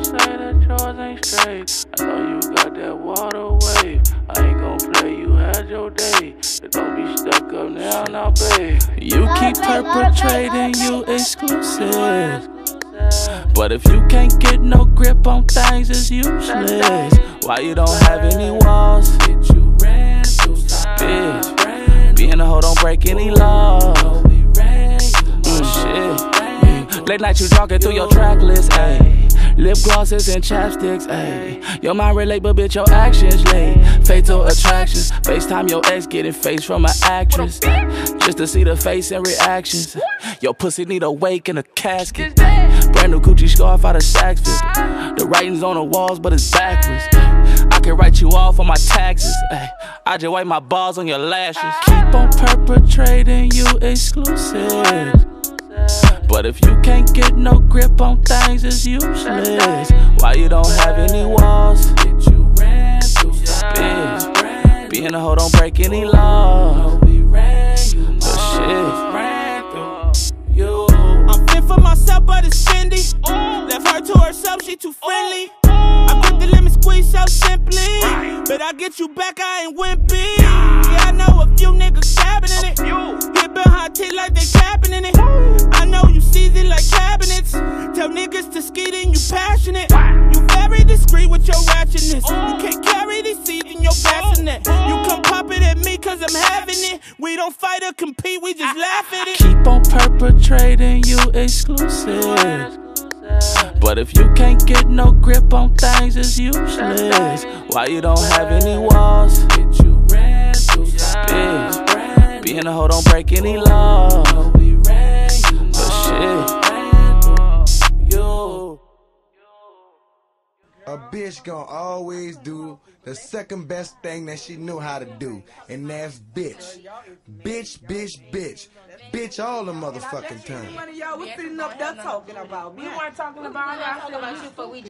say that yours ain't straight. I know you got that water wave. I ain't gon' play, you had your day. But don't be stuck up now, babe. You keep perpetrating, you exclusive. But if you can't get no grip on things, it's useless. Why you don't have any walls? Bitch, being a hoe don't break any law. Shit. Late night you talking through your track list, ayy. Lip glosses and chapsticks, ayy. Your mind relate, but bitch, your actions late. Fatal attractions. FaceTime your ex, getting face from an actress. Just to see the face and reactions. Your pussy need a wake in a casket. Brand new Gucci scarf out of Saks Fifth. The writing's on the walls, but it's backwards. I can write you off on my taxes. Ay, I just wipe my balls on your lashes. Keep on perpetrating, you exclusive. But if you can't get no grip on things, it's useless. Why you don't have any walls? Bitch, being a hoe don't break any law. But shit, I'm fit for myself, but it's Fendi. Left her to herself, she too friendly. I grip the lemon squeeze so simply, but I get you back, I ain't wimpy. Yeah, I know a few niggas capping in it. Get behind T like they capping in it. I know you season like cabinets. Tell niggas to skeet and you passionate. You very discreet with your ratchetness. You can't carry these seeds in your bassinet. You come pop it at me cause I'm having it. We don't fight or compete, we just laugh at it. Keep on perpetrating, you exclusive. But if you can't get no grip on things, it's useless. Why you don't have any walls? Bitch, being a hoe don't break any law. But shit. A bitch gon' always do the second best thing that she knew how to do, and that's bitch. Bitch, bitch, bitch. Bitch all the motherfucking time. Y'all was sitting up there talking about me. We weren't talking about y'all.